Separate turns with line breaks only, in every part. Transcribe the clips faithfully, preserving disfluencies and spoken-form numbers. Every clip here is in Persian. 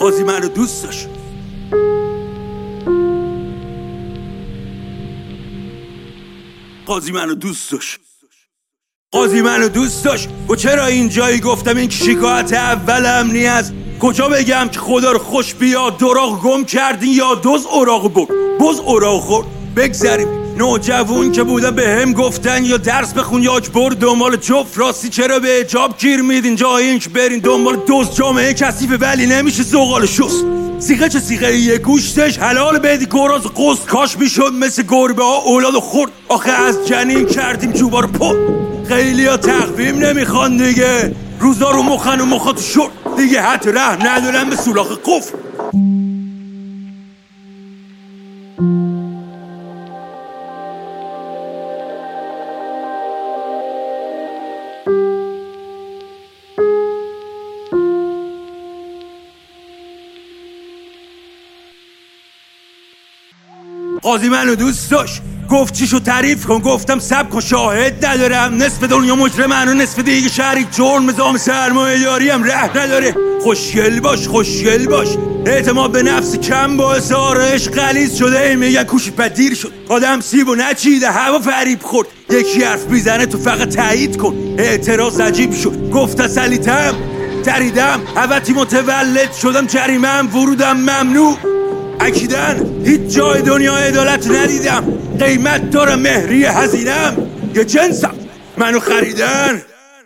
قاضی منو دوست داشت. قاضی منو دوست داشت. قاضی منو دوست داشت. و چرا اینجایی گفتم این شکایت اولم نیست. کجا بگم که خدا رو خوش بیاد دراغ گم کردین یا دوز اوراق برد بز اوراق خورد. بگذریم نوجوون که بودن به هم گفتن یا درس بخون یا اجبر دنبال جفت راستی چرا به اجاب گیر میدین جای این که برین دنبال دوز. جامعه کثیفه ولی نمیشه زغال شست. سیغه چه سیغه یه گوشتش حلال بدی گراز قصد کاش میشد مثل گربه ها اولاد خورد. آخه از جنین کردیم جوبا رو پر. خیلی ها تقویم نمیخوان دیگه روزا رو مخن و مخا تو شد دیگه حتی رحم ندارن به سولاخ قفل. قاضی منو دوست داشت. گفت چیشو تعریف کن گفتم سب کن شاهد ندارم. نصف دنیا مجرمن و نصف دیگه شریک جرم نظام سرمایه داری هم ره نداره. خوشگل باش خوشگل باش. اعتماد به نفس کم باعث آرایش غلیظ شده. این میگن کوشی پدیر شد آدم سیب و نچیده هوا فریب خورد. یکی حرف میزنه تو فقط تایید کن. اعتراض عجیب شد گفت تسلیتم تریدم حوتی متولد شدم جریمم ورودم ممنوع. اکیدن هیچ جای دنیا عدالت ندیدم. قیمت دارم مهری هزینم یه جنسم منو خریدن.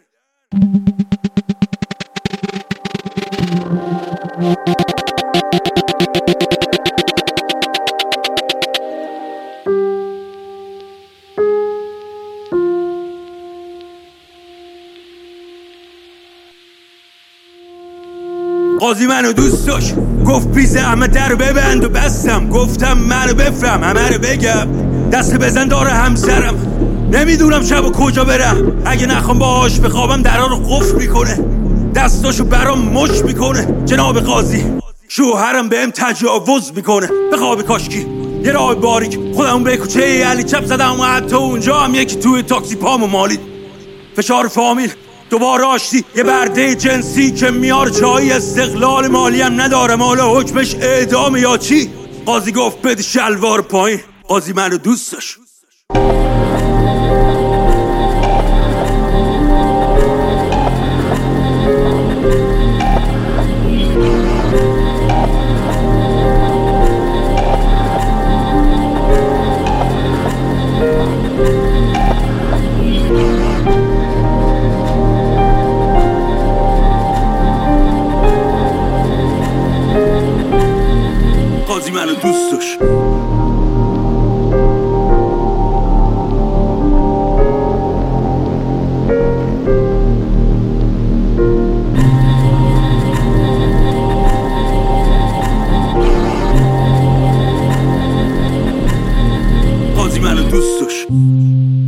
قاضی منو دوست داشت. گفت بی زحمت در ببند و بستم. گفتم منو بفهم همه رو بگم. دست بزن داره همسرم. نمیدونم شب و کجا برم. اگه نخوام باهاش بخوابم درها رو قفل میکنه. دستاشو برام مش میکنه. جناب قاضی شوهرم بهم تجاوز میکنه. به خواب کاشکی یه راه باریک خودمون به کوچه علی چپ زدم و حتی اونجا هم یکی توی تاکسی پامو مالید. فشار فامیل دوباره آشتی یه برده جنسی که میار جایی استقلال مالی هم ندارم. حالا حکمش اعدام یا چی؟ قاضی گفت بده شلوار پایین. قاضی منو دوست داشت. قاضی منو دوست داشت. قاضی منو دوست داشت.